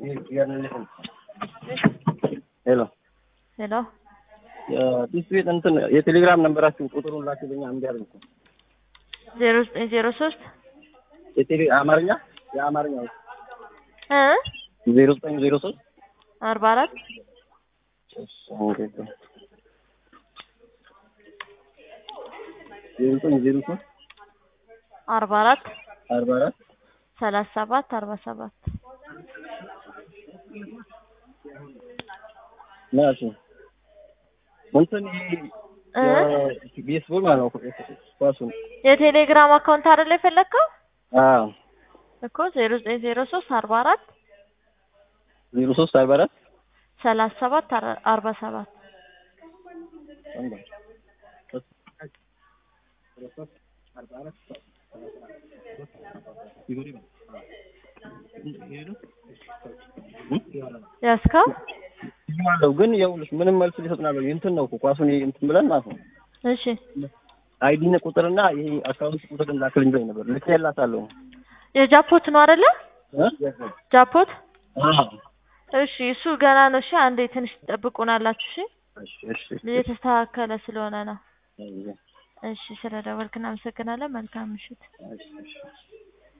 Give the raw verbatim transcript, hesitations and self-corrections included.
ሄሎ ሄሎ ዲስፕሌይ እንትን የቴሌግራም ነምበራችሁ ቁጥሩን ላክልኝ አንድ ያርጉ ዜሮ ዘጠኝ ዜሮ ሶስት የቴሌ አማርኛ የአማርኛ እ ዜሮ ዘጠኝ ዜሮ ሶስት አርባ አራት ዜሮ ዘጠኝ ዜሮ ሶስት አርባ አራት አርባ አራት ሰላሳ ሰባት አርባ ሰባት ናሱ እንትን እ ቤስቦል ማለት ነው ኳሱን የቴሌግራም አካውንት አይደል የፈለከው? አዎ እኮ ዜሮ ዘጠኝ ዜሮ ሶስት አርባ አራት ዜሮ ሶስት አርባ አራት ሰላሳ ሰባት አርባ ሰባት ያስካው ይማለው ግን ያውልሽ ምንም መልስ ሊሰጥና ነው እንትን ነው ኳሱን እንትን ብለን ማለት ነው። እሺ አይዲነ ቁጥርና ይሄ አካውንት ቁጥር እንዳከልኝ ብለኝ ነበር ልክ ያላታለሁ። የጃፖት ነው አይደለ? ጃፖት አዎ እሺ እሱ ገና ነው። እሺ አንዴ ትንሽ ተጠብቁናላችሁ። እሺ እሺ እሺ እየተስተካከለ ስለሆነ ነው። እሺ እሺ ስለደወልክ እናመሰግናለን። መልካም ምሽት። እሺ